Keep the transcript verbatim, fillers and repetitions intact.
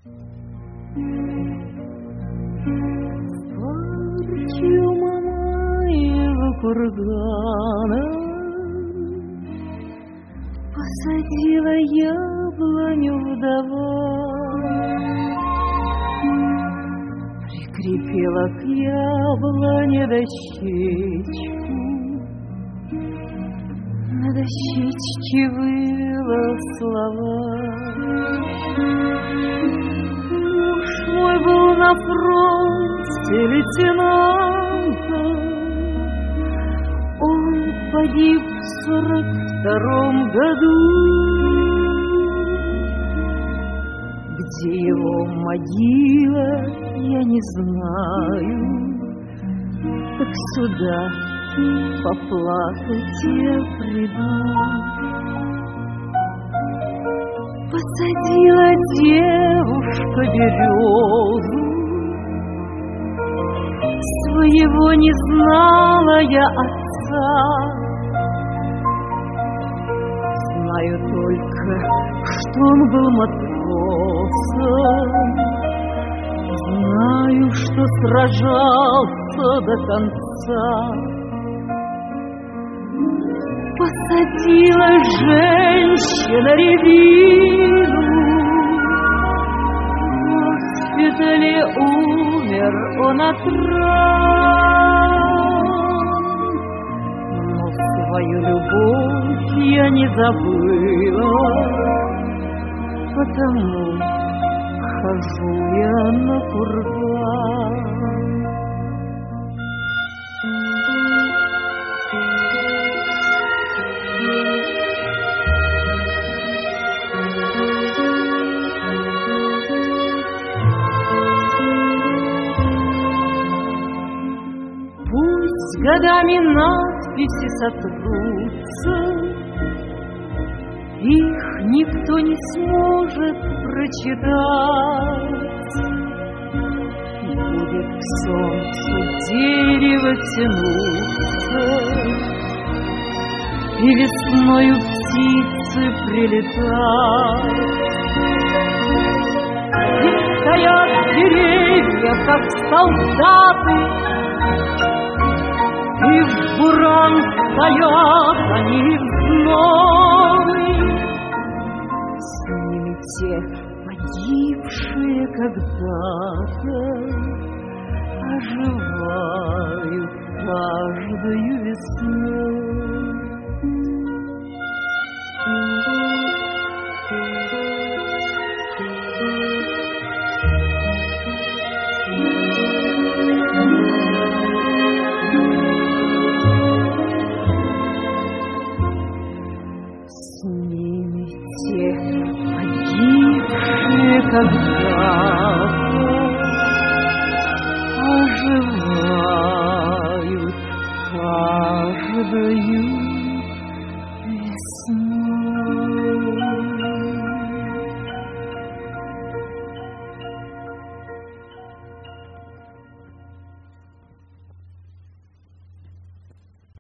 Парчу Мамаева кургана посадила яблоню вдова, прикрепила к яблоне дощечку, на дощечке вывела слова. Муж мой был на фронте лейтенантом, он погиб в сорок втором году. Где его могила, я не знаю, так сюда поплакать я приду. Посадила девушка березу, своего не знала я отца. Знаю только, что он был матросом, знаю, что сражался до конца. Посадила женщина рябину, в госпитале умер он от ран. Но свою любовь я не забыла, потому хожу я на курган. Годами надписи сотрутся, их никто не сможет прочитать. Будет к солнцу дерево тянуться, и весною птицы прилетать. И стоят деревья, как солдаты, и в буран стоят они вновь. С ними те погибшие когда-то оживают каждую весну.